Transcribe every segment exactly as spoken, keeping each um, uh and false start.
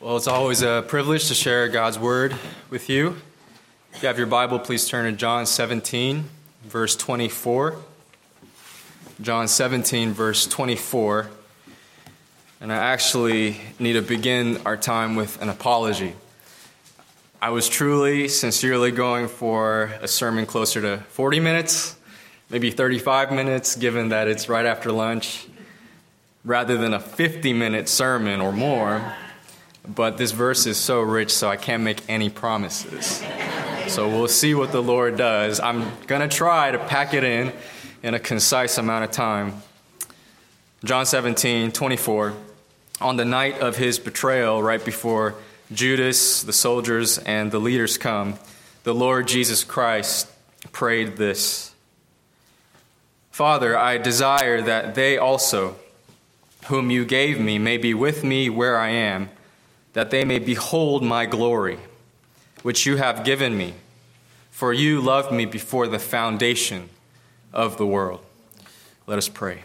Well, it's always a privilege to share God's Word with you. If you have your Bible, please turn to John seventeen, verse twenty-four. John seventeen, verse twenty-four. And I actually need to begin our time with an apology. I was truly, sincerely going for a sermon closer to forty minutes, maybe thirty-five minutes, given that it's right after lunch, rather than a fifty-minute sermon or more. But this verse is so rich, so I can't make any promises. So we'll see what the Lord does. I'm going to try to pack it in in a concise amount of time. John seventeen, twenty-four. On the night of his betrayal, right before Judas, the soldiers, and the leaders come, the Lord Jesus Christ prayed this: Father, I desire that they also, whom you gave me, may be with me where I am, that they may behold my glory, which you have given me, for you loved me before the foundation of the world. Let us pray.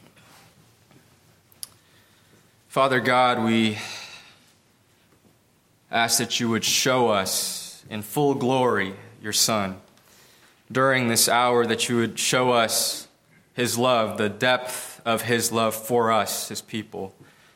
Father God, we ask that you would show us in full glory your Son. During this hour, that you would show us his love, the depth of his love for us, his people.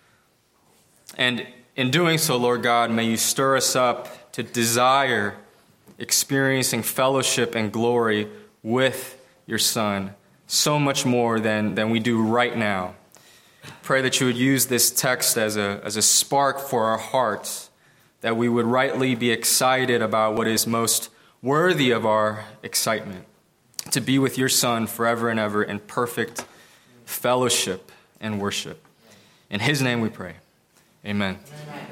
And in doing so, Lord God, may you stir us up to desire experiencing fellowship and glory with your Son, so much more than, than we do right now. Pray that you would use this text as a, as a spark for our hearts, that we would rightly be excited about what is most worthy of our excitement, to be with your Son forever and ever in perfect fellowship and worship. In his name we pray. Amen. Amen.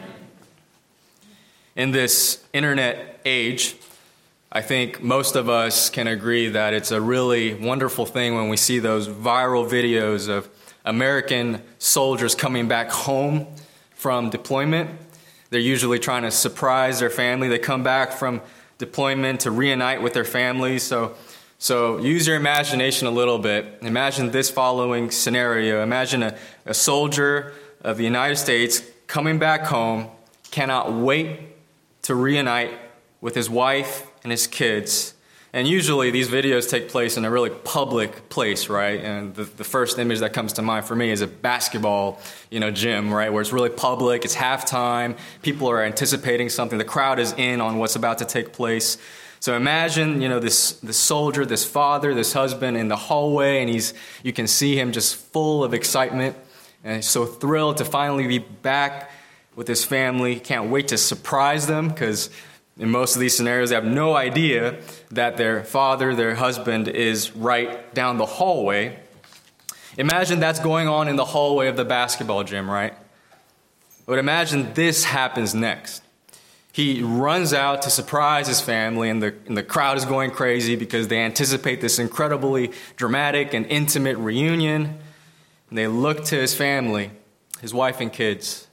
In this internet age, I think most of us can agree that it's a really wonderful thing when we see those viral videos of American soldiers coming back home from deployment. They're usually trying to surprise their family. They come back from deployment to reunite with their families. So, so use your imagination a little bit. Imagine this following scenario. Imagine a, a soldier of the United States coming back home, cannot wait to reunite with his wife and his kids. And usually these videos take place in a really public place, right? And the, the first image that comes to mind for me is a basketball, you know, gym, right? Where it's really public, it's halftime, people are anticipating something, the crowd is in on what's about to take place. So imagine, you know, this, this soldier, this father, this husband in the hallway, and he's you can see him just full of excitement. And he's so thrilled to finally be back with his family. Can't wait to surprise them, because in most of these scenarios, they have no idea that their father, their husband, is right down the hallway. Imagine that's going on in the hallway of the basketball gym, right? But imagine this happens next. He runs out to surprise his family, and the, and the crowd is going crazy because they anticipate this incredibly dramatic and intimate reunion. And they look to his family, his wife and kids,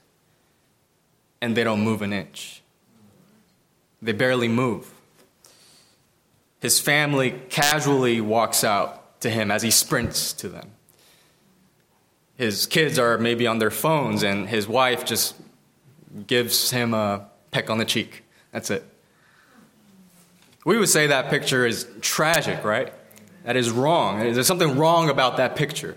and they don't move an inch. They barely move. His family casually walks out to him as he sprints to them. His kids are maybe on their phones, and his wife just gives him a peck on the cheek. That's it. We would say that picture is tragic, right? That is wrong. There's something wrong about that picture.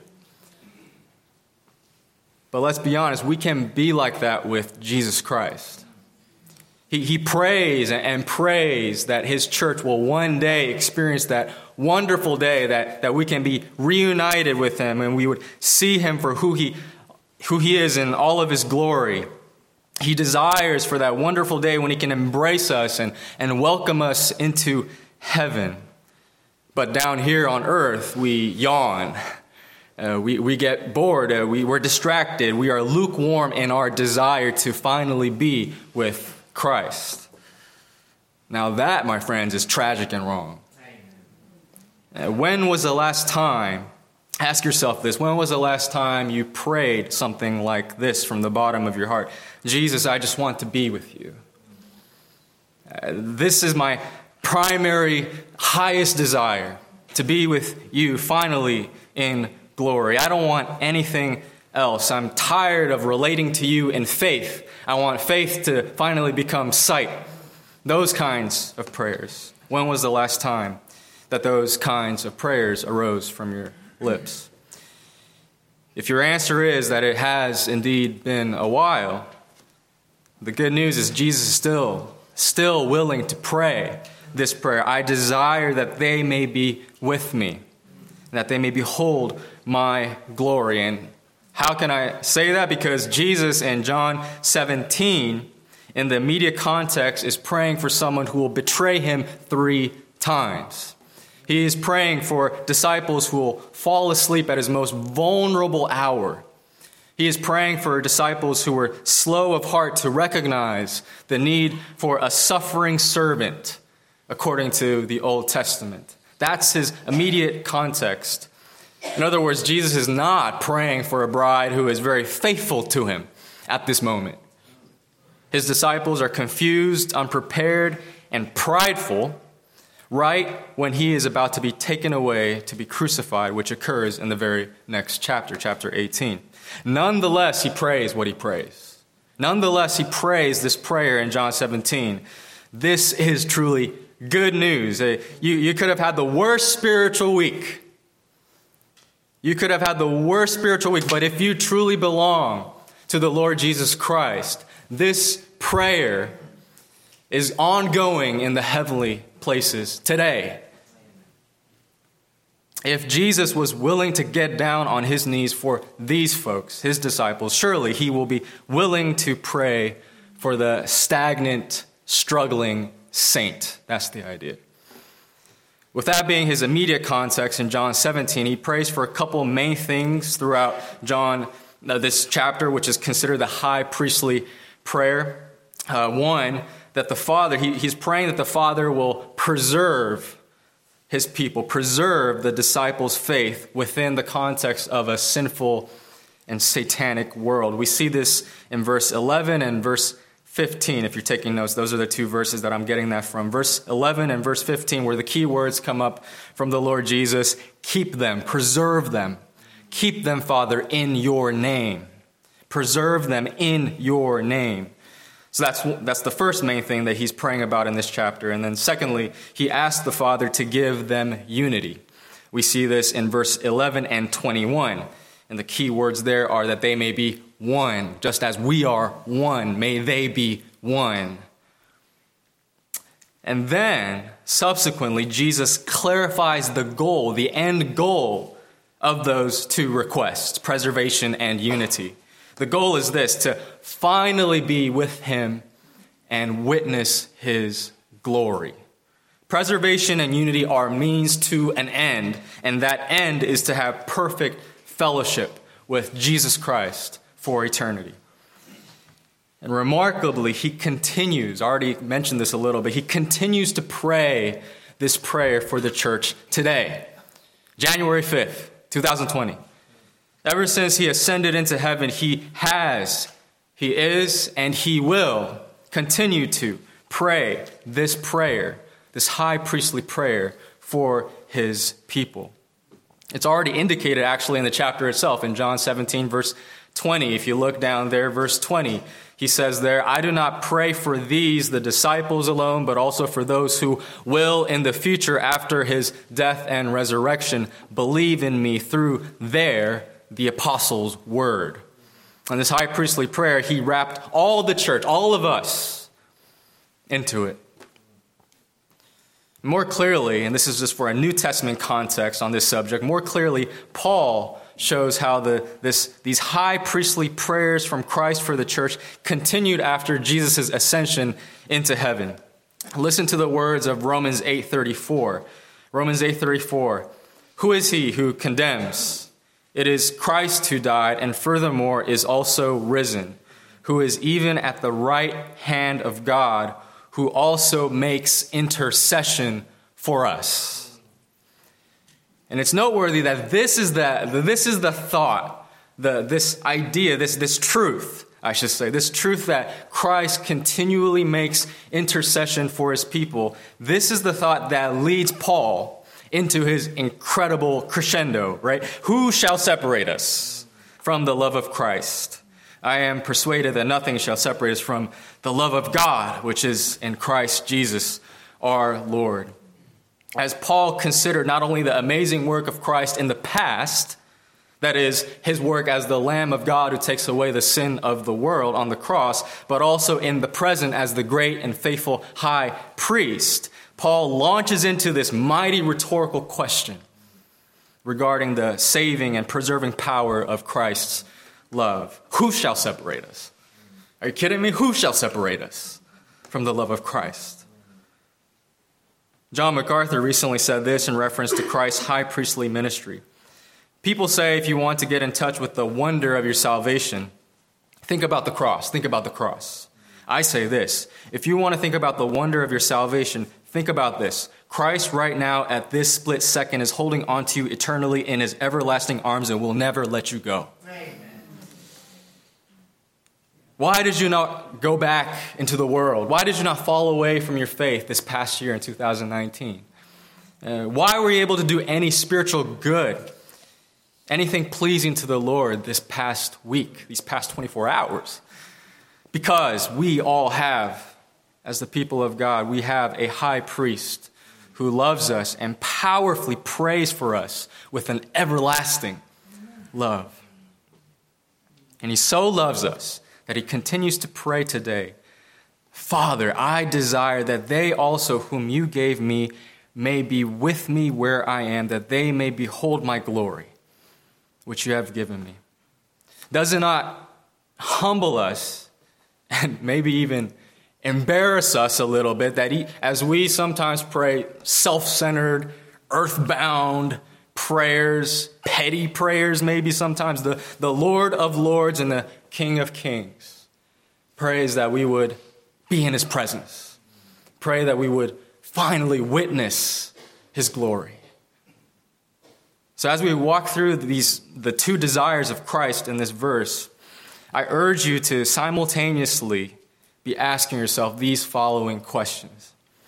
But let's be honest, we can be like that with Jesus Christ. He, he prays and prays that his church will one day experience that wonderful day that, that we can be reunited with him, and we would see him for who he, who he is in all of his glory. He desires for that wonderful day when he can embrace us and, and welcome us into heaven. But down here on earth, we yawn. Uh, we, we get bored, uh, we, we're distracted, we are lukewarm in our desire to finally be with Christ. Now that, my friends, is tragic and wrong. Uh, when was the last time, ask yourself this, when was the last time you prayed something like this from the bottom of your heart? Jesus, I just want to be with you. Uh, this is my primary, highest desire, to be with you finally in glory. I don't want anything else. I'm tired of relating to you in faith. I want faith to finally become sight. Those kinds of prayers. When was the last time that those kinds of prayers arose from your lips? If your answer is that it has indeed been a while, the good news is Jesus is still, still willing to pray this prayer. I desire that they may be with me, that they may behold my glory. And how can I say that? Because Jesus in John seventeen, in the immediate context, is praying for someone who will betray him three times. He is praying for disciples who will fall asleep at his most vulnerable hour. He is praying for disciples who are slow of heart to recognize the need for a suffering servant, according to the Old Testament. That's his immediate context. In other words, Jesus is not praying for a bride who is very faithful to him at this moment. His disciples are confused, unprepared, and prideful right when he is about to be taken away to be crucified, which occurs in the very next chapter, chapter eighteen. Nonetheless, he prays what he prays. Nonetheless, he prays this prayer in John seventeen. This is truly good news. You, you could have had the worst spiritual week. You could have had the worst spiritual week, but if you truly belong to the Lord Jesus Christ, this prayer is ongoing in the heavenly places today. If Jesus was willing to get down on his knees for these folks, his disciples, surely he will be willing to pray for the stagnant, struggling saint. That's the idea. With that being his immediate context in John seventeen, he prays for a couple main things throughout John, uh, this chapter, which is considered the high priestly prayer. Uh, one, that the Father, he, he's praying that the Father will preserve his people, preserve the disciples' faith within the context of a sinful and satanic world. We see this in verse eleven and verse fifteen. If you're taking notes, those are the two verses that I'm getting that from. Verse eleven and verse fifteen, where the key words come up from the Lord Jesus: keep them, preserve them. Keep them, Father, in your name. Preserve them in your name. So that's that's the first main thing that he's praying about in this chapter. And then secondly, he asks the Father to give them unity. We see this in verse eleven and twenty-one. And the key words there are that they may be one, just as we are one. May they be one. And then, subsequently, Jesus clarifies the goal, the end goal of those two requests, preservation and unity. The goal is this: to finally be with him and witness his glory. Preservation and unity are means to an end, and that end is to have perfect fellowship with Jesus Christ for eternity. And remarkably, he continues, I already mentioned this a little bit, he continues to pray this prayer for the church today, January fifth, twenty twenty. Ever since he ascended into heaven, he has, he is, and he will continue to pray this prayer, this high priestly prayer for his people. It's already indicated actually in the chapter itself, in John seventeen, verse twenty. If you look down there, verse twenty, he says there, I do not pray for these, the disciples alone, but also for those who will in the future, after his death and resurrection, believe in me through their, the apostles' word. And this high priestly prayer, he wrapped all the church, all of us, into it. More clearly, and this is just for a New Testament context on this subject, more clearly, Paul shows how the this these high priestly prayers from Christ for the church continued after Jesus' ascension into heaven. Listen to the words of Romans eight thirty-four. Romans eight thirty-four. Who is he who condemns? It is Christ who died, and furthermore is also risen, who is even at the right hand of God, who also makes intercession for us. And it's noteworthy that this is the, this is the thought, the, this idea, this, this truth, I should say, this truth that Christ continually makes intercession for his people. This is the thought that leads Paul into his incredible crescendo, right? Who shall separate us from the love of Christ. I am persuaded that nothing shall separate us from the love of God, which is in Christ Jesus our Lord. As Paul considered not only the amazing work of Christ in the past, that is, his work as the Lamb of God who takes away the sin of the world on the cross, but also in the present as the great and faithful high priest, Paul launches into this mighty rhetorical question regarding the saving and preserving power of Christ's love. Who shall separate us? Are you kidding me? Who shall separate us from the love of Christ? John MacArthur recently said this in reference to Christ's high priestly ministry. People say if you want to get in touch with the wonder of your salvation, think about the cross. Think about the cross. I say this. If you want to think about the wonder of your salvation, think about this. Christ right now at this split second is holding on to you eternally in his everlasting arms and will never let you go. Amen. Why did you not go back into the world? Why did you not fall away from your faith this past year in two thousand nineteen? Uh, why were you able to do any spiritual good, anything pleasing to the Lord this past week, these past twenty-four hours? Because we all have, as the people of God, we have a high priest who loves us and powerfully prays for us with an everlasting love. And he so loves us that he continues to pray today, Father, I desire that they also whom you gave me may be with me where I am, that they may behold my glory, which you have given me. Does it not humble us and maybe even embarrass us a little bit that he, as we sometimes pray self-centered, earthbound prayers, petty prayers maybe sometimes, the, the Lord of Lords and the King of Kings prays that we would be in his presence. Pray that we would finally witness his glory. So as we walk through these the two desires of Christ in this verse, I urge you to simultaneously be asking yourself these following questions.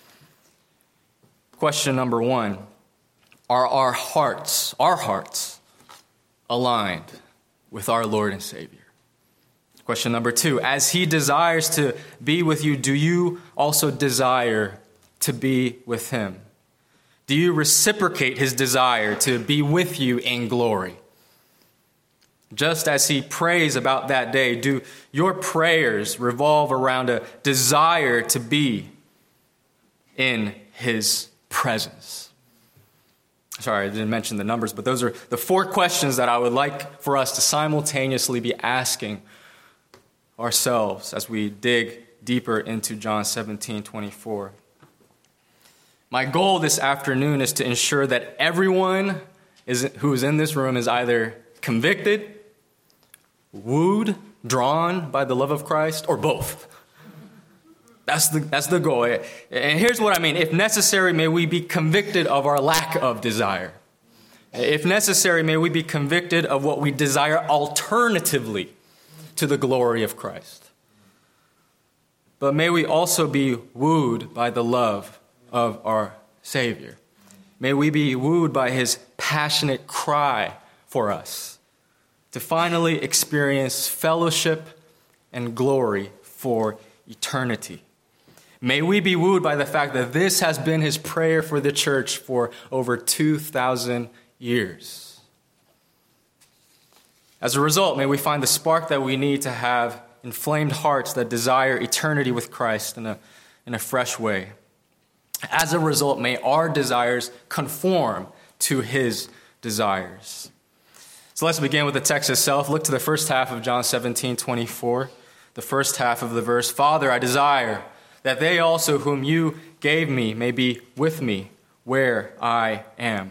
Question number one, are our hearts, our hearts, aligned with our Lord and Savior? Question number two, as he desires to be with you, do you also desire to be with him? Do you reciprocate his desire to be with you in glory? Just as he prays about that day, do your prayers revolve around a desire to be in his presence? Sorry, I didn't mention the numbers, but those are the four questions that I would like for us to simultaneously be asking ourselves as we dig deeper into John seventeen twenty-four. My goal this afternoon is to ensure that everyone is, who is in this room is either convicted, wooed, drawn by the love of Christ, or both. That's the, that's the goal. And here's what I mean. If necessary, may we be convicted of our lack of desire. If necessary, may we be convicted of what we desire alternatively to the glory of Christ. But may we also be wooed by the love of our Savior. May we be wooed by his passionate cry for us to finally experience fellowship and glory for eternity. May we be wooed by the fact that this has been his prayer for the church for over two thousand years. As a result, may we find the spark that we need to have inflamed hearts that desire eternity with Christ in a, in a fresh way. As a result, may our desires conform to his desires. So let's begin with the text itself. Look to the first half of John seventeen twenty-four, the first half of the verse. Father, I desire that they also whom you gave me may be with me where I am.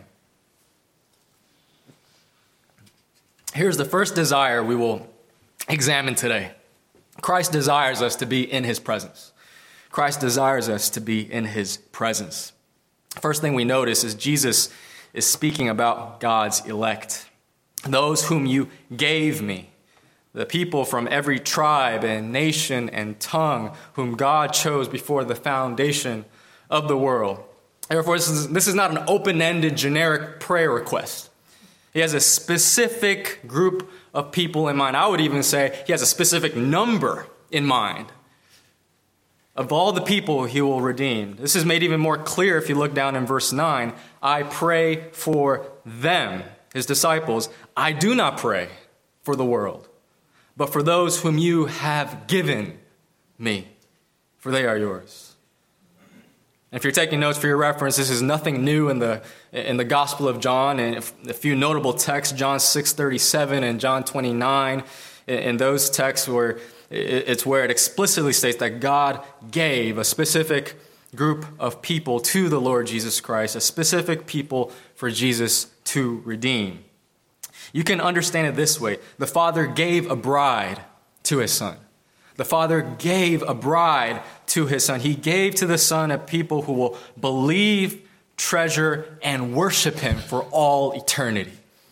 Here's the first desire we will examine today. Christ desires us to be in his presence. Christ desires us to be in his presence. First thing we notice is Jesus is speaking about God's elect. Those whom you gave me. The people from every tribe and nation and tongue whom God chose before the foundation of the world. Therefore, this is, this is not an open-ended generic prayer request. He has a specific group of people in mind. I would even say he has a specific number in mind of all the people he will redeem. This is made even more clear if you look down in verse nine. I pray for them, his disciples. I do not pray for the world, but for those whom you have given me, for they are yours. And if you're taking notes for your reference, this is nothing new in the in the Gospel of John. And a few notable texts, John six thirty-seven and John twenty-nine, in those texts where it's where it explicitly states that God gave a specific group of people to the Lord Jesus Christ, a specific people for Jesus to redeem. You can understand it this way. The Father gave a bride to his Son. The Father gave a bride to his Son. He gave to the Son a people who will believe, treasure, and worship him for all eternity.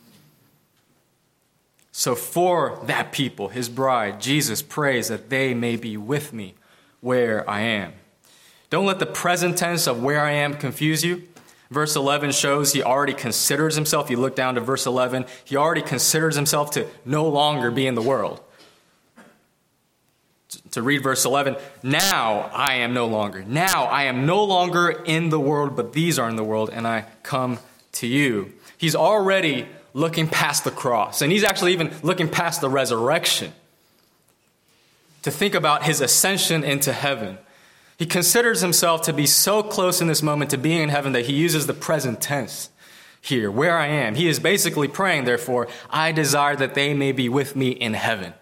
So for that people, his bride, Jesus prays that they may be with me where I am. Don't let the present tense of where I am confuse you. Verse eleven shows he already considers himself. You look down to verse eleven. He already considers himself to no longer be in the world. To read verse eleven, now I am no longer. Now I am no longer in the world, but these are in the world, and I come to you. He's already looking past the cross, and he's actually even looking past the resurrection to think about his ascension into heaven. He considers himself to be so close in this moment to being in heaven that he uses the present tense here, where I am. He is basically praying, therefore, I desire that they may be with me in heaven.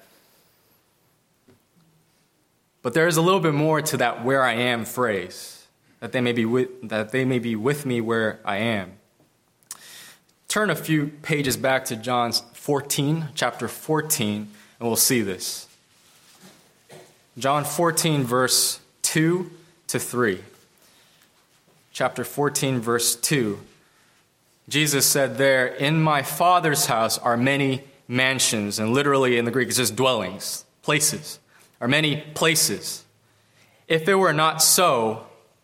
But there is a little bit more to that where I am phrase, that they may be with, that they may be with me where I am. Turn a few pages back to John fourteen, chapter fourteen, and we'll see this. John fourteen, verse two to three. Chapter fourteen, verse two. Jesus said there, in my Father's house are many mansions, and literally in the Greek it's just dwellings, places, are many places. If it were not so,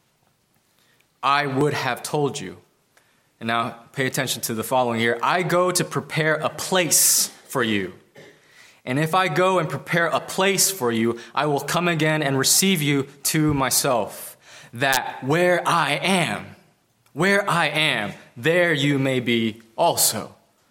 I would have told you. And now pay attention to the following here. I go to prepare a place for you. And if I go and prepare a place for you, I will come again and receive you to myself, that where I am, where I am, there you may be also.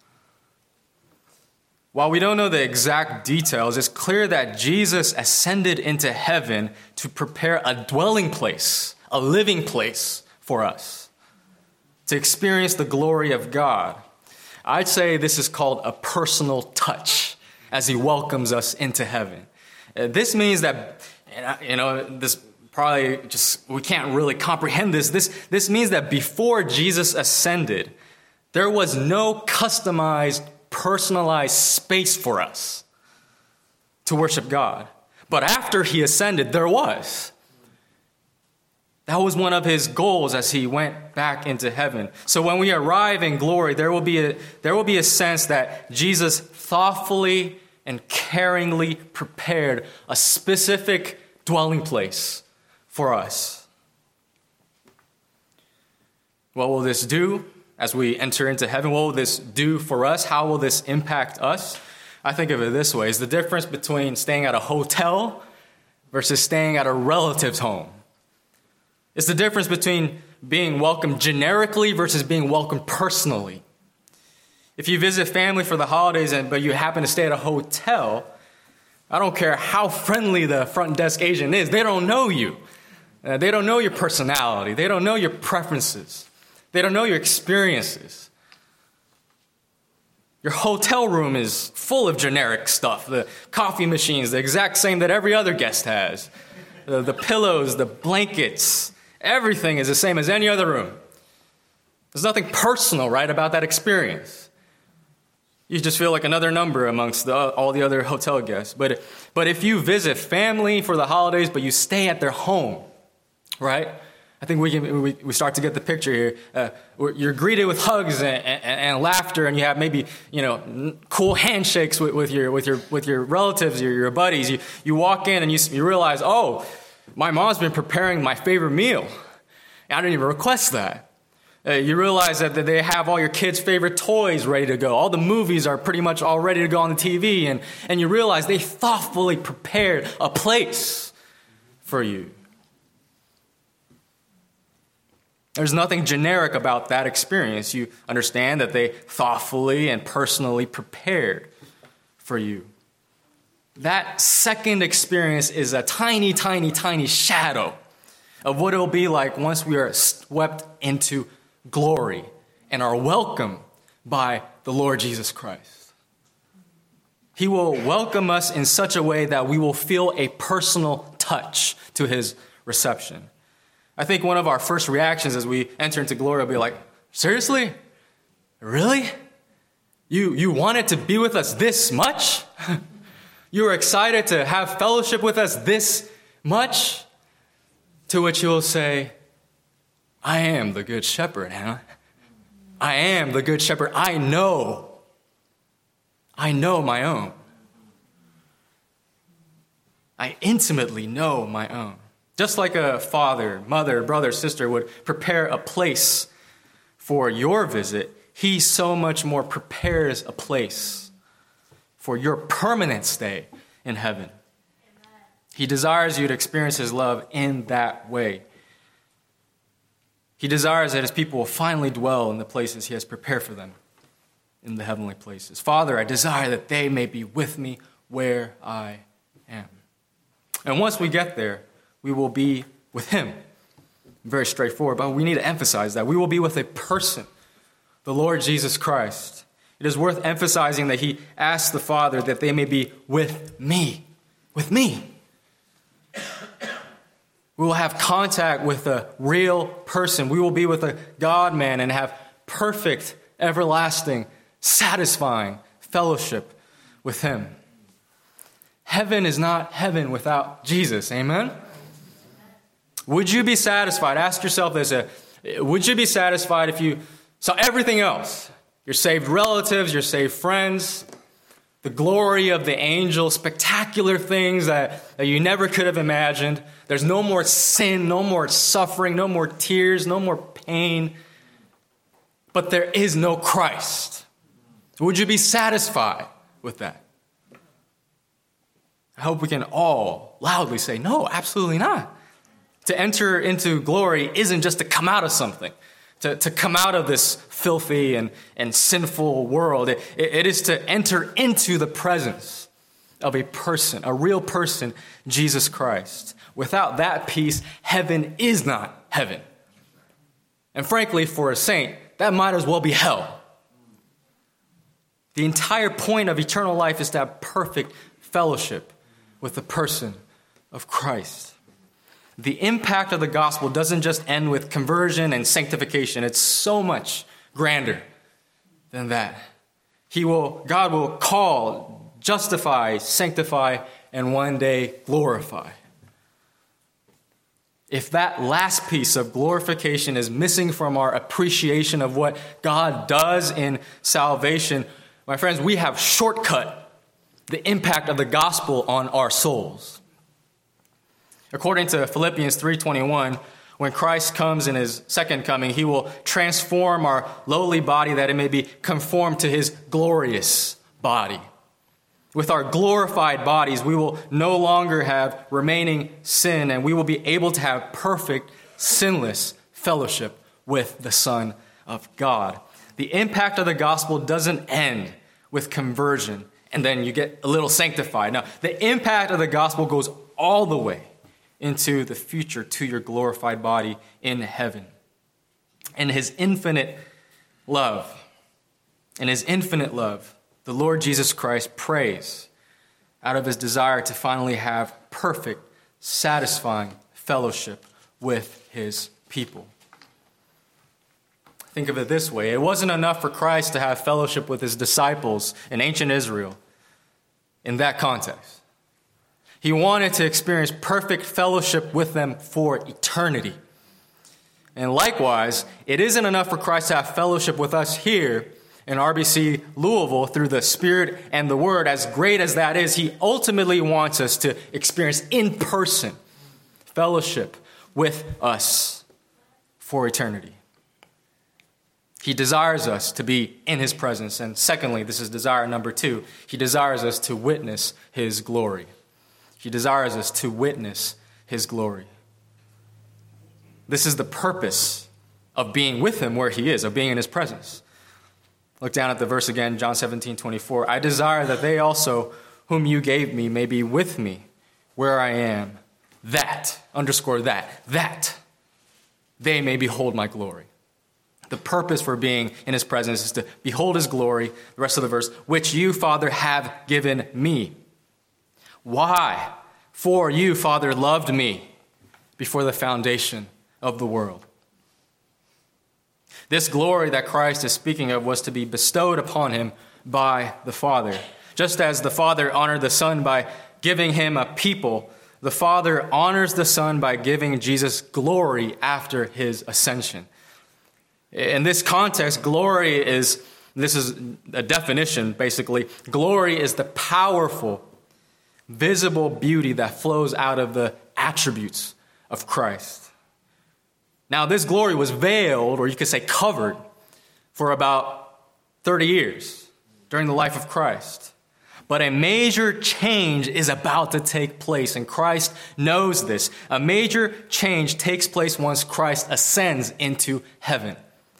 While we don't know the exact details, it's clear that Jesus ascended into heaven to prepare a dwelling place, a living place for us, to experience the glory of God. I'd say this is called a personal touch as he welcomes us into heaven. Uh, this means that, you know, this probably just, we can't really comprehend this. This, this means that before Jesus ascended, there was no customized, personalized space for us to worship God. But after he ascended, there was. That was one of his goals as he went back into heaven. So when we arrive in glory, there will be a, there will be a sense that Jesus thoughtfully and caringly prepared a specific dwelling place for us. What will this do as we enter into heaven? What will this do for us? How will this impact us? I think of it this way. It's the difference between staying at a hotel versus staying at a relative's home. It's the difference between being welcomed generically versus being welcomed personally. If you visit family for the holidays, and but you happen to stay at a hotel, I don't care how friendly the front desk agent is, they don't know you. Uh, they don't know your personality. They don't know your preferences. They don't know your experiences. Your hotel room is full of generic stuff. The coffee machine's the exact same that every other guest has. The, the pillows, the blankets, everything is the same as any other room. There's nothing personal, right, about that experience. You just feel like another number amongst the, all the other hotel guests. But, but if you visit family for the holidays, but you stay at their home, right? I think we can we, we start to get the picture here. Uh, you're greeted with hugs and, and, and laughter, and you have maybe you know cool handshakes with, with your with your with your relatives, your, your buddies. You you walk in and you you realize, oh, my mom's been preparing my favorite meal. I didn't even request that. Uh, you realize that they have all your kids' favorite toys ready to go. All the movies are pretty much all ready to go on the T V. And, and you realize they thoughtfully prepared a place for you. There's nothing generic about that experience. You understand that they thoughtfully and personally prepared for you. That second experience is a tiny, tiny, tiny shadow of what it will be like once we are swept into glory and are welcomed by the Lord Jesus Christ. He will welcome us in such a way that we will feel a personal touch to his reception. I think one of our first reactions as we enter into glory will be like, seriously? Really? You, you wanted to be with us this much? You were excited to have fellowship with us this much? To which you will say, I am the good shepherd, Hannah. I am the good shepherd. I know. I know my own. I intimately know my own. Just like a father, mother, brother, sister would prepare a place for your visit, he so much more prepares a place for your permanent stay in heaven. Amen. He desires you to experience his love in that way. He desires that his people will finally dwell in the places he has prepared for them in the heavenly places. Father, I desire that they may be with me where I am. And once we get there, we will be with him. Very straightforward, but we need to emphasize that. We will be with a person, the Lord Jesus Christ. It is worth emphasizing that he asked the Father that they may be with me. With me. We will have contact with a real person. We will be with a God-man and have perfect, everlasting, satisfying fellowship with him. Heaven is not heaven without Jesus. Amen? Would you be satisfied? Ask yourself this. Uh, would you be satisfied if you saw everything else? Your saved relatives, your saved friends, the glory of the angels, spectacular things that, that you never could have imagined. There's no more sin, no more suffering, no more tears, no more pain. But there is no Christ. Would you be satisfied with that? I hope we can all loudly say, no, absolutely not. To enter into glory isn't just to come out of something, to, to come out of this filthy and, and sinful world. It, it is to enter into the presence of a person, a real person, Jesus Christ. Without that peace, heaven is not heaven. And frankly, for a saint, that might as well be hell. The entire point of eternal life is to have perfect fellowship with the person of Christ. The impact of the gospel doesn't just end with conversion and sanctification. It's so much grander than that. He will, God will call, justify, sanctify, and one day glorify. If that last piece of glorification is missing from our appreciation of what God does in salvation, my friends, we have shortcut the impact of the gospel on our souls. According to Philippians three twenty-one, when Christ comes in his second coming, he will transform our lowly body that it may be conformed to his glorious body. With our glorified bodies, we will no longer have remaining sin, and we will be able to have perfect, sinless fellowship with the Son of God. The impact of the gospel doesn't end with conversion, and then you get a little sanctified. Now, the impact of the gospel goes all the way into the future to your glorified body in heaven. In his infinite love, in his infinite love, the Lord Jesus Christ prays out of his desire to finally have perfect, satisfying fellowship with his people. Think of it this way. It wasn't enough for Christ to have fellowship with his disciples in ancient Israel in that context. He wanted to experience perfect fellowship with them for eternity. And likewise, it isn't enough for Christ to have fellowship with us here in R B C Louisville through the Spirit and the Word. As great as that is, he ultimately wants us to experience in-person fellowship with us for eternity. He desires us to be in his presence. And secondly, this is desire number two, he desires us to witness his glory. He desires us to witness his glory. This is the purpose of being with him where he is, of being in his presence. Look down at the verse again, John seventeen twenty-four. I desire that they also, whom you gave me, may be with me where I am, that, underscore that, that they may behold my glory. The purpose for being in his presence is to behold his glory, the rest of the verse, which you, Father, have given me. Why? For you, Father, loved me before the foundation of the world. This glory that Christ is speaking of was to be bestowed upon him by the Father. Just as the Father honored the Son by giving him a people, the Father honors the Son by giving Jesus glory after his ascension. In this context, glory is, this is a definition basically, glory is the powerful, visible beauty that flows out of the attributes of Christ. Now, this glory was veiled, or you could say covered, for about thirty years during the life of Christ. But a major change is about to take place, and Christ knows this. A major change takes place once Christ ascends into heaven.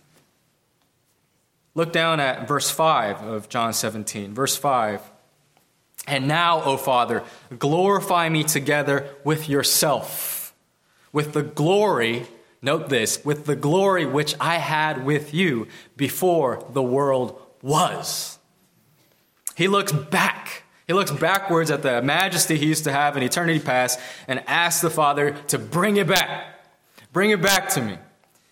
Look down at verse five of John seventeen. Verse five. And now, O Father, glorify me together with yourself, with the glory, note this, with the glory which I had with you before the world was. He looks back. He looks backwards at the majesty he used to have in eternity past and asks the Father to bring it back. Bring it back to me.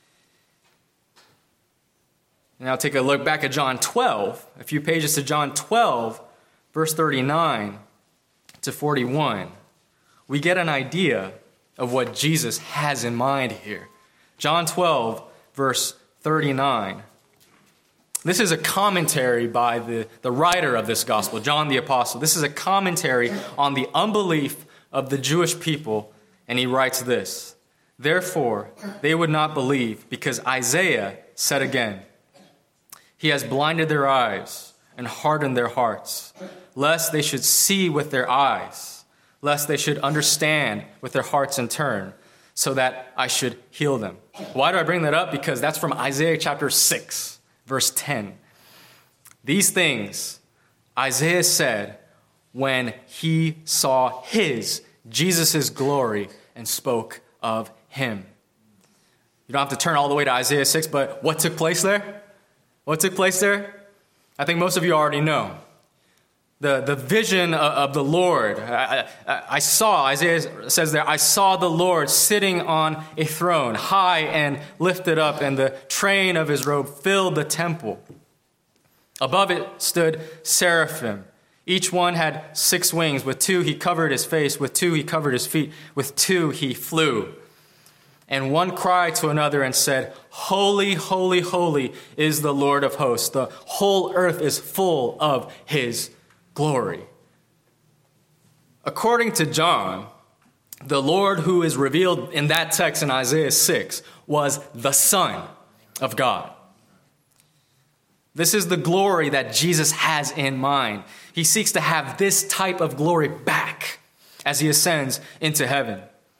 Now take a look back at John twelve, a few pages to John twelve, verse thirty-nine to forty-one. We get an idea of what Jesus has in mind here. John twelve, verse thirty-nine. This is a commentary by the, the writer of this gospel, John the Apostle. This is a commentary on the unbelief of the Jewish people, and he writes this. Therefore, they would not believe, because Isaiah said again, he has blinded their eyes and hardened their hearts, lest they should see with their eyes, lest they should understand with their hearts in turn, so that I should heal them. Why do I bring that up? Because that's from Isaiah chapter six, verse ten. These things Isaiah said when he saw his, Jesus' glory, and spoke of him. You don't have to turn all the way to Isaiah six, but what took place there? What took place there? I think most of you already know. The, the vision of, of the Lord. I, I, I saw, Isaiah says there, I saw the Lord sitting on a throne, high and lifted up, and the train of his robe filled the temple. Above it stood seraphim. Each one had six wings. With two he covered his face. With two he covered his feet. With two he flew. And one cried to another and said, Holy, holy, holy is the Lord of hosts. The whole earth is full of his glory. According to John, the Lord who is revealed in that text in Isaiah six was the Son of God. This is the glory that Jesus has in mind. He seeks to have this type of glory back as he ascends into heaven.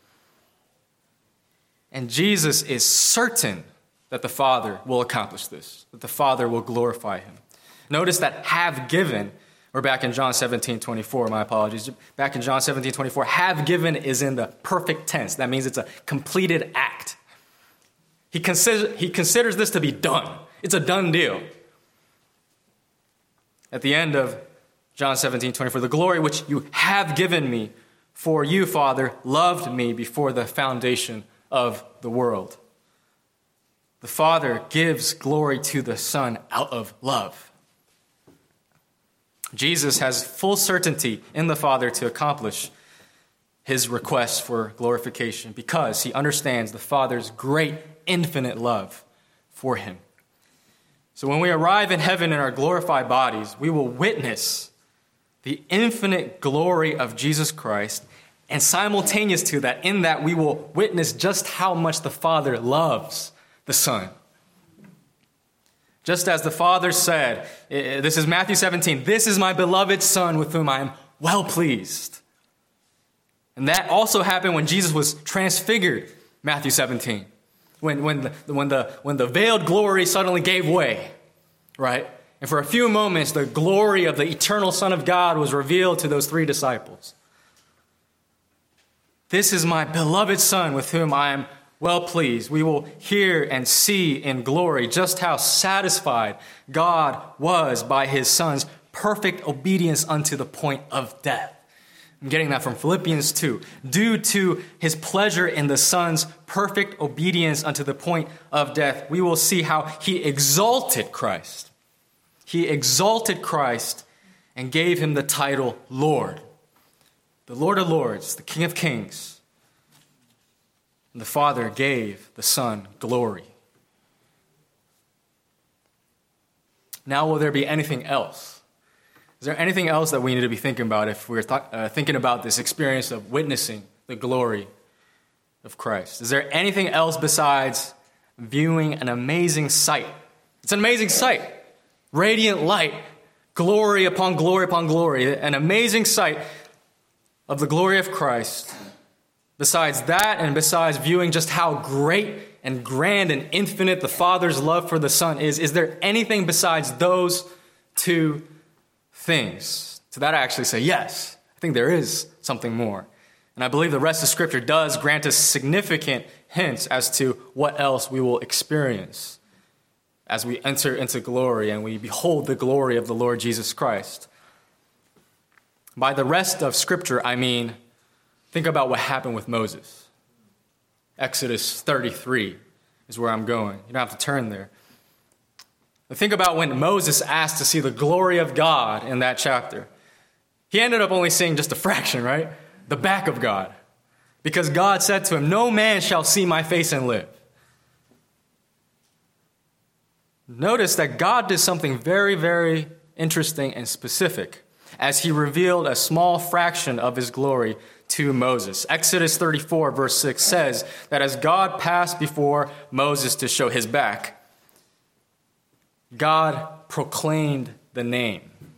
And Jesus is certain that the Father will accomplish this, that the Father will glorify him. Notice that have given, we're back in John seventeen twenty-four, my apologies. Back in John seventeen twenty-four, have given is in the perfect tense. That means it's a completed act. He, consider, he considers this to be done. It's a done deal. At the end of John seventeen twenty-four, the glory which you have given me, for you, Father, loved me before the foundation of the world. The Father gives glory to the Son out of love. Jesus has full certainty in the Father to accomplish his request for glorification because he understands the Father's great infinite love for him. So when we arrive in heaven in our glorified bodies, we will witness the infinite glory of Jesus Christ. And simultaneous to that, in that we will witness just how much the Father loves the Son. Just as the Father said, this is Matthew seventeen, this is my beloved Son with whom I am well pleased. And that also happened when Jesus was transfigured, Matthew seventeen. When, when, the, when, the, when the veiled glory suddenly gave way, right? And for a few moments, the glory of the eternal Son of God was revealed to those three disciples. This is my beloved Son with whom I am well pleased. We will hear and see in glory just how satisfied God was by his Son's perfect obedience unto the point of death. I'm getting that from Philippians two. Due to his pleasure in the Son's perfect obedience unto the point of death, we will see how he exalted Christ. He exalted Christ and gave him the title Lord. The Lord of Lords, the King of Kings. And the Father gave the Son glory. Now, will there be anything else? Is there anything else that we need to be thinking about if we're th- uh, thinking about this experience of witnessing the glory of Christ? Is there anything else besides viewing an amazing sight? It's an amazing sight. Radiant light, glory upon glory upon glory, an amazing sight of the glory of Christ. Besides that, and besides viewing just how great and grand and infinite the Father's love for the Son is, is there anything besides those two things? To that I actually say yes. I think there is something more. And I believe the rest of Scripture does grant us significant hints as to what else we will experience as we enter into glory and we behold the glory of the Lord Jesus Christ. By the rest of Scripture, I mean, think about what happened with Moses. Exodus thirty-three is where I'm going. You don't have to turn there. But think about when Moses asked to see the glory of God in that chapter. He ended up only seeing just a fraction, right? The back of God. Because God said to him, no man shall see my face and live. Notice that God did something very, very interesting and specific as he revealed a small fraction of his glory to Moses. Exodus thirty-four, verse six says that as God passed before Moses to show his back, God proclaimed the name.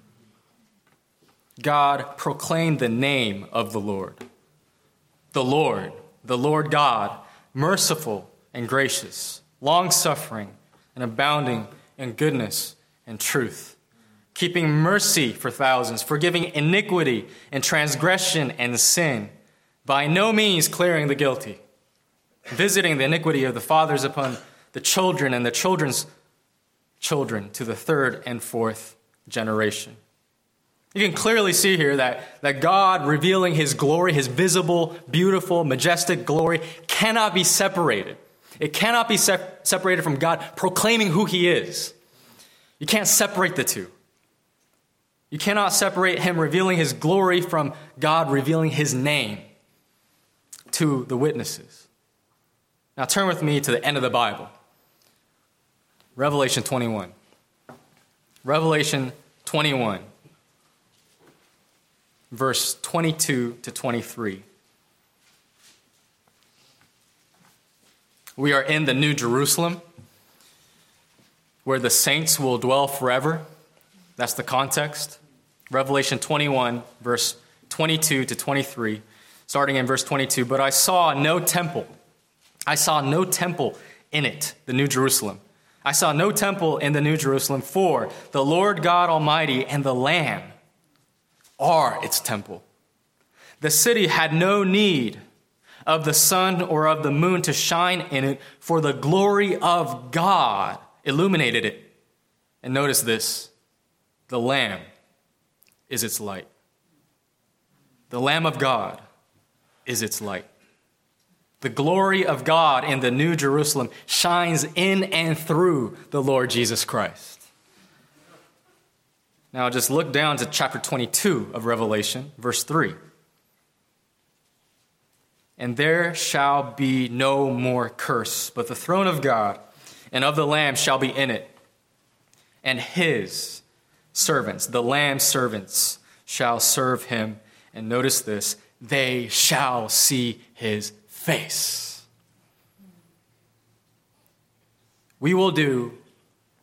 God proclaimed the name of the Lord. The Lord, the Lord God, merciful and gracious, long-suffering and abounding in goodness and truth, keeping mercy for thousands, forgiving iniquity and transgression and sin, by no means clearing the guilty, visiting the iniquity of the fathers upon the children and the children's children to the third and fourth generation. You can clearly see here that, that God revealing his glory, his visible, beautiful, majestic glory, cannot be separated. It cannot be se- separated from God proclaiming who he is. You can't separate the two. You cannot separate him revealing his glory from God revealing his name to the witnesses. Now turn with me to the end of the Bible. Revelation twenty-one. Revelation twenty-one. Verse twenty-two to twenty-three. We are in the New Jerusalem, where the saints will dwell forever. That's the context. Revelation twenty-one, verse twenty-two to twenty-three, starting in verse twenty-two. But I saw no temple. I saw no temple in it, the New Jerusalem. I saw no temple in the New Jerusalem, for the Lord God Almighty and the Lamb are its temple. The city had no need of the sun or of the moon to shine in it, for the glory of God illuminated it. And notice this, the Lamb is its light. The Lamb of God is its light. The glory of God in the New Jerusalem shines in and through the Lord Jesus Christ. Now just look down to chapter twenty-two of Revelation, verse three. And there shall be no more curse, but the throne of God and of the Lamb shall be in it, and his servants, the Lamb's servants, shall serve him. And notice this, they shall see his face. We will do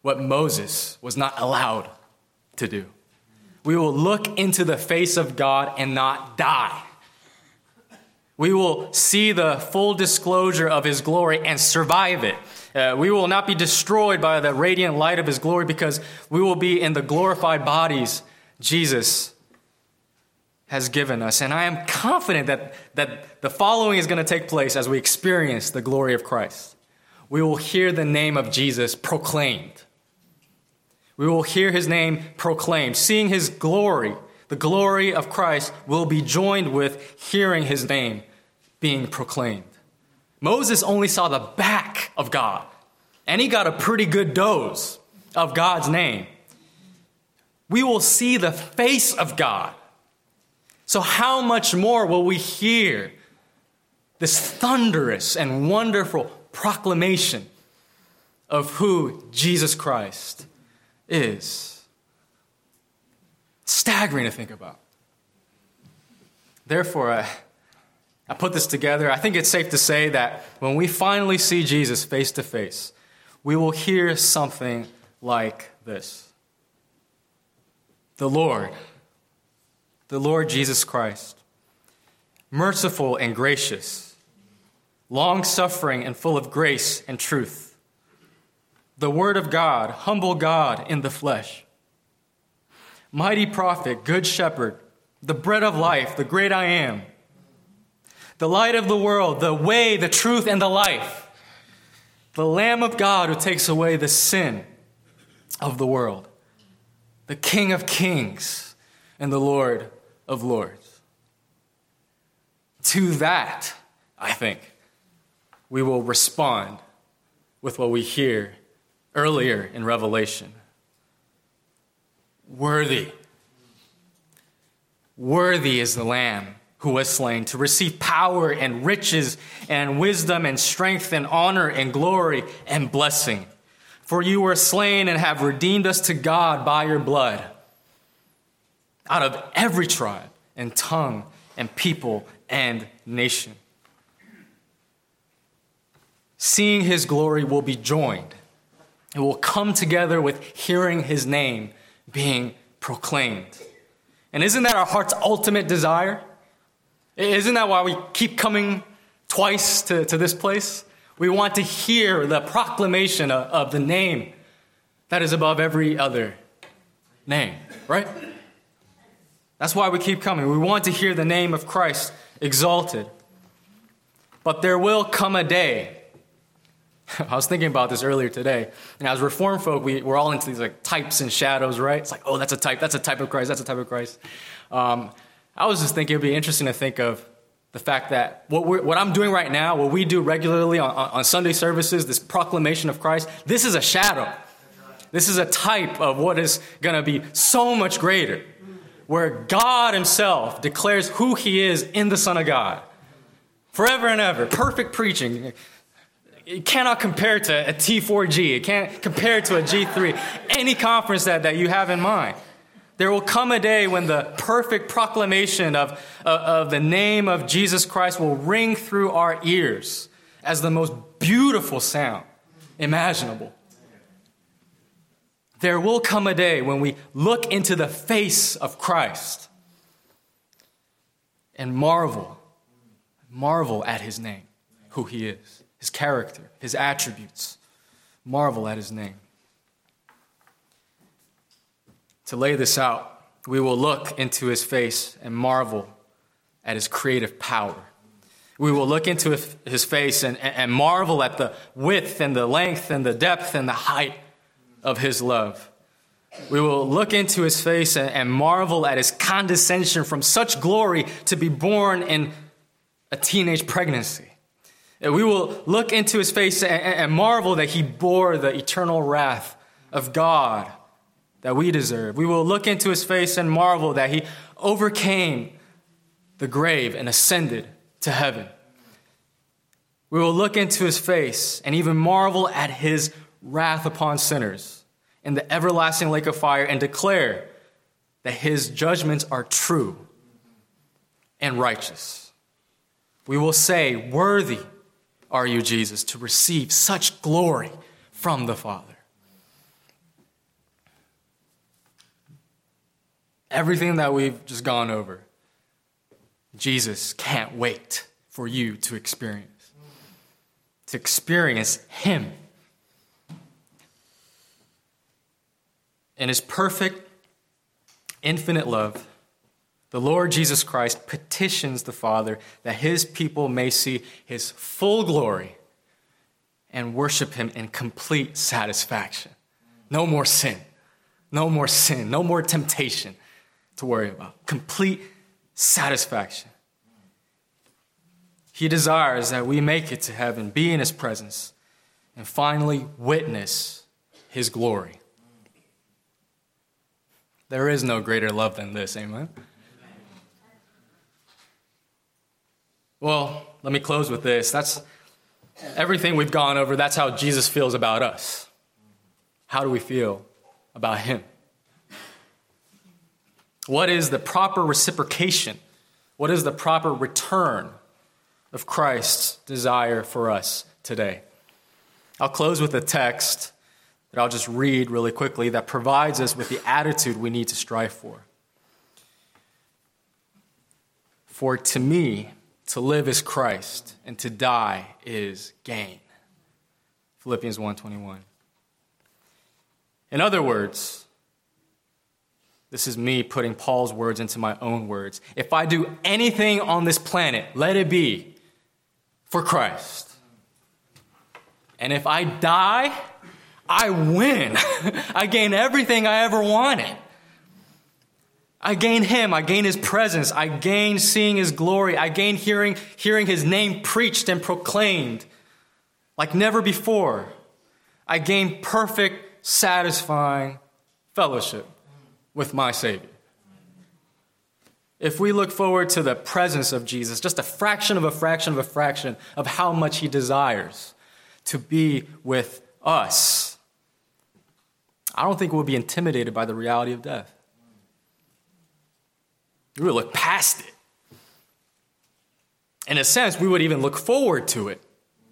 what Moses was not allowed to do. We will look into the face of God and not die. We will see the full disclosure of his glory and survive it. Uh, we will not be destroyed by the radiant light of his glory because we will be in the glorified bodies Jesus has given us. And I am confident that, that the following is going to take place as we experience the glory of Christ. We will hear the name of Jesus proclaimed. We will hear his name proclaimed. Seeing his glory, the glory of Christ, will be joined with hearing his name being proclaimed. Moses only saw the back of God, and he got a pretty good dose of God's name. We will see the face of God. So how much more will we hear this thunderous and wonderful proclamation of who Jesus Christ is? Staggering to think about. Therefore, I, I put this together. I think it's safe to say that when we finally see Jesus face to face, we will hear something like this. The Lord, the Lord Jesus Christ, merciful and gracious, long-suffering and full of grace and truth, the Word of God, humble God in the flesh, mighty prophet, good shepherd, the bread of life, the great I am, the light of the world, the way, the truth, and the life, the Lamb of God who takes away the sin of the world, the King of kings and the Lord of lords. To that, I think, we will respond with what we hear earlier in Revelation. Worthy. Worthy is the Lamb who was slain to receive power and riches and wisdom and strength and honor and glory and blessing. For you were slain and have redeemed us to God by your blood out of every tribe and tongue and people and nation. Seeing his glory will be joined. It will come together with hearing his name being proclaimed. And isn't that our heart's ultimate desire? Isn't that why we keep coming twice to, to this place? We want to hear the proclamation of, of the name that is above every other name, right? That's why we keep coming. We want to hear the name of Christ exalted. But there will come a day. I was thinking about this earlier today. And as Reformed folk, we, we're all into these like types and shadows, right? It's like, oh, that's a type. That's a type of Christ. That's a type of Christ. Um, I was just thinking it would be interesting to think of the fact that what, we're, what I'm doing right now, what we do regularly on, on Sunday services, this proclamation of Christ, this is a shadow. This is a type of what is going to be so much greater, where God himself declares who he is in the Son of God. Forever and ever. Perfect preaching. It cannot compare to a T four G. It can't compare to a G three. Any conference that, that you have in mind. There will come a day when the perfect proclamation of, of, of the name of Jesus Christ will ring through our ears as the most beautiful sound imaginable. There will come a day when we look into the face of Christ and marvel, marvel at his name, who he is, his character, his attributes. Marvel at his name. To lay this out, we will look into his face and marvel at his creative power. We will look into his face and, and marvel at the width and the length and the depth and the height of his love. We will look into his face and, and marvel at his condescension from such glory to be born in a teenage pregnancy. We will look into his face and, and marvel that he bore the eternal wrath of God that we deserve. We will look into his face and marvel that he overcame the grave and ascended to heaven. We will look into his face and even marvel at his wrath upon sinners in the everlasting lake of fire and declare that his judgments are true and righteous. We will say, worthy are you, Jesus, to receive such glory from the Father. Everything that we've just gone over, Jesus can't wait for you to experience. To experience him. In his perfect, infinite love, the Lord Jesus Christ petitions the Father that his people may see his full glory and worship him in complete satisfaction. No more sin. No more sin. No more temptation to worry about. Complete satisfaction. He desires that we make it to heaven, be in his presence, and finally witness his glory. There is no greater love than this, amen? Well, let me close with this. That's everything we've gone over. That's how Jesus feels about us. How do we feel about him? What is the proper reciprocation? What is the proper return of Christ's desire for us today? I'll close with a text that I'll just read really quickly that provides us with the attitude we need to strive for. For to me, to live is Christ, and to die is gain. Philippians one twenty-one. In other words, this is me putting Paul's words into my own words. If I do anything on this planet, let it be for Christ. And if I die, I win. I gain everything I ever wanted. I gain him. I gain his presence. I gain seeing his glory. I gain hearing, hearing his name preached and proclaimed like never before. I gain perfect, satisfying fellowship with my Savior. If we look forward to the presence of Jesus, just a fraction of a fraction of a fraction of how much he desires to be with us, I don't think we'll be intimidated by the reality of death. We would look past it. In a sense, we would even look forward to it.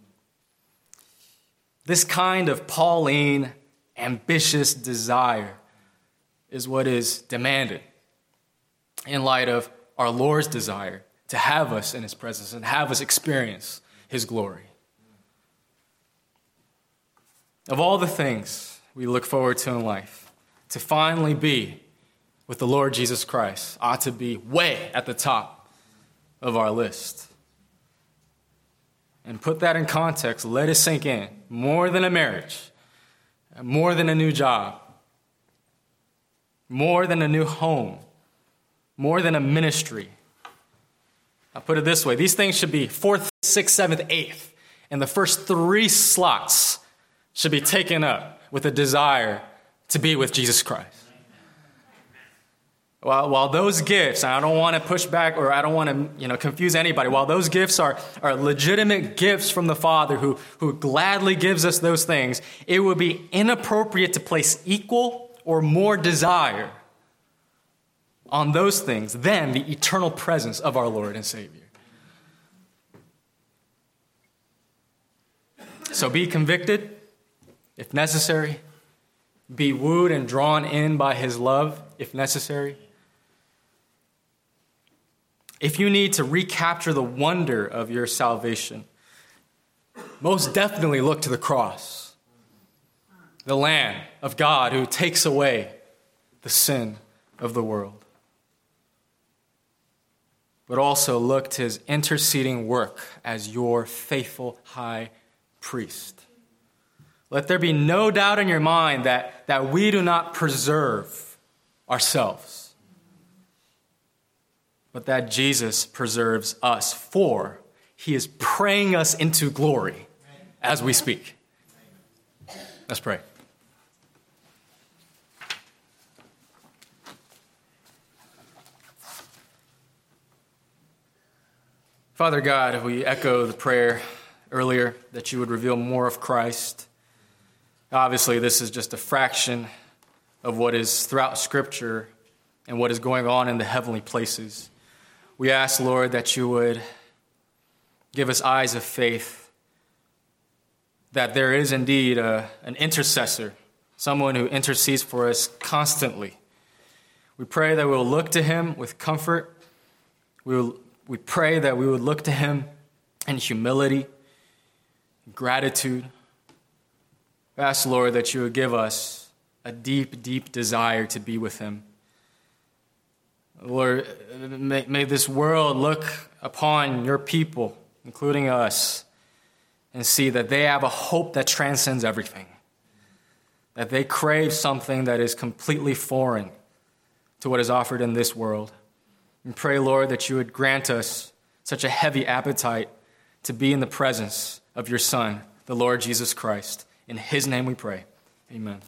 This kind of Pauline, ambitious desire is what is demanded in light of our Lord's desire to have us in his presence and have us experience his glory. Of all the things we look forward to in life, to finally be with the Lord Jesus Christ ought to be way at the top of our list. And put that in context, let it sink in. More than a marriage, more than a new job, more than a new home, more than a ministry. I'll put it this way. These things should be fourth, sixth, seventh, eighth. And the first three slots should be taken up with a desire to be with Jesus Christ. While, while those gifts, and I don't want to push back or I don't want to you know, confuse anybody, while those gifts are, are legitimate gifts from the Father who, who gladly gives us those things, it would be inappropriate to place equal or more desire on those things than the eternal presence of our Lord and Savior. So be convicted, if necessary. Be wooed and drawn in by his love, if necessary. If you need to recapture the wonder of your salvation, most definitely look to the cross, the Lamb of God who takes away the sin of the world. But also look to his interceding work as your faithful high priest. Let there be no doubt in your mind that, that we do not preserve ourselves, but that Jesus preserves us, for he is praying us into glory as we speak. Let's pray. Father God, we echo the prayer earlier that you would reveal more of Christ. Obviously, this is just a fraction of what is throughout Scripture and what is going on in the heavenly places. We ask, Lord, that you would give us eyes of faith, that there is indeed a, an intercessor, someone who intercedes for us constantly. We pray that we will look to him with comfort. We, will, we pray that we would look to him in humility, gratitude. We ask, Lord, that you would give us a deep, deep desire to be with him. Lord, may, may this world look upon your people, including us, and see that they have a hope that transcends everything, that they crave something that is completely foreign to what is offered in this world. And pray, Lord, that you would grant us such a heavy appetite to be in the presence of your Son, the Lord Jesus Christ. In his name we pray. Amen.